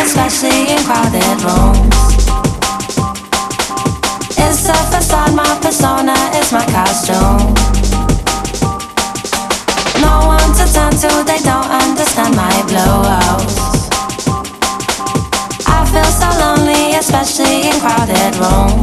especially in crowded rooms. It's a facade, my persona is my costume. No one to turn to, they don't understand my blues. I feel so lonely, especially in crowded rooms.